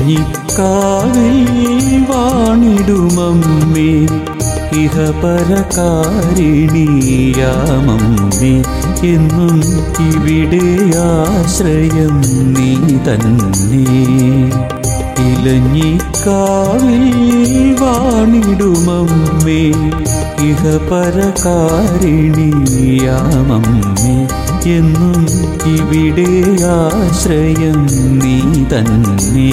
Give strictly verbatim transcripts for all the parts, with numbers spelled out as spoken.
ഇലഞ്ഞിക്കാവിൽ വാണിടുമമ്മേ ഇഹപരകാരിണിയാമമ്മേ എന്നും ഇവിടെ ആശ്രയം നീ തന്നെ. ഇലഞ്ഞിക്കാവിൽ വാണിടുമമ്മേ ഇഹപരകാരിണിയാമമ്മേ എന്നും ഇവിടെ ആശ്രയം നീ തന്നെ.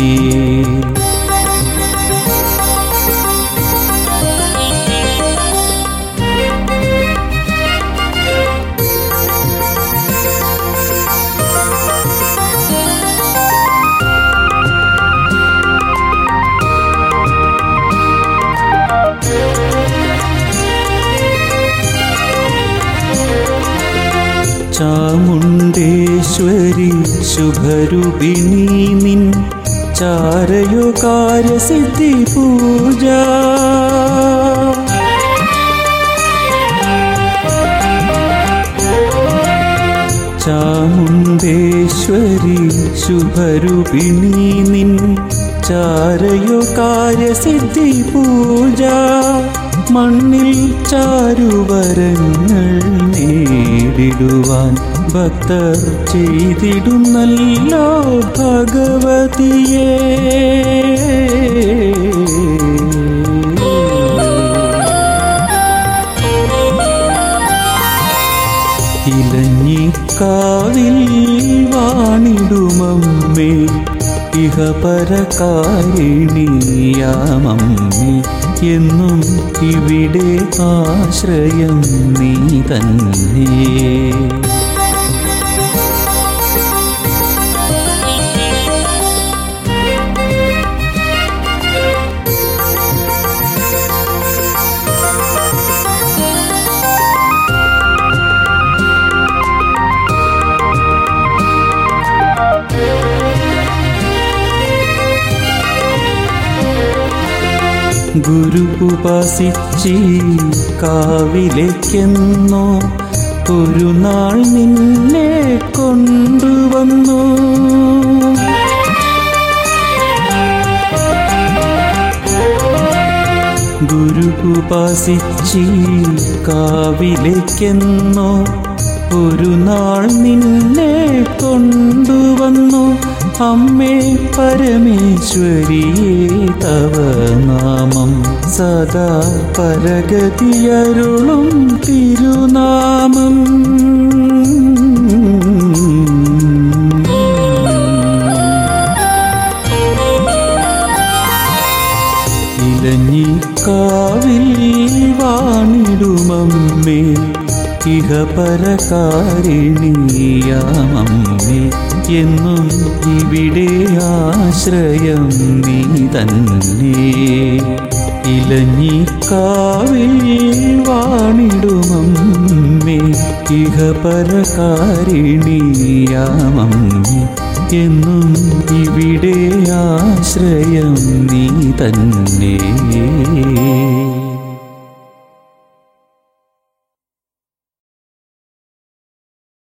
ചാമുണ്ടേശ്വരി ശുഭരൂപിണി നിൻ ചാരയോ കാര്യസിദ്ധി പൂജ. ചാമുണ്ടേശ്വരി ശുഭരൂപിണി നിൻ ചാരയോ കാര്യസിദ്ധി പൂജ. മണ്ണിൽ ചാരുവരങ്ങൾ നേടിടുവാൻ ഭക്തർ ചെയ്തിടുന്നല്ലോ ഭഗവതിയേ. ഇലഞ്ഞിക്കാവിൽ വാണിടുമമ്മേ ഇഹപരകാരിണിയാമമ്മേ എന്നും ഇവിടെ ആശ്രയം നീ തന്നെ. ഗുരു ഉപാസിച്ചി കാവിലേക്കെന്നോ ഒരു നാൾ നിന്നെ കൊണ്ടുവന്നു. ഗുരു ഉപാസിച്ചി കാവിലേക്കെന്നോ ഒരു നാൾ നിന്നെ കൊണ്ടുവന്നു. അമ്മേ പരമേശ്വരിയേ തവ നാമം സദാ പരഗതിയരുളും തിരുനാമം. ഇലഞ്ഞിക്കാവിൽ വാണിടുമമ്മേ ഇഹപരകാരിണിയാമമ്മേ എന്നും ഇവിടെ ആശ്രയം നീ തന്നെ. ഇലഞ്ഞിക്കാവിൽ വാണിടുമമ്മേ ഇഹപരകാരിണിയാമമ്മേ എന്നും ഇവിടെ ആശ്രയം നീ തന്നെ.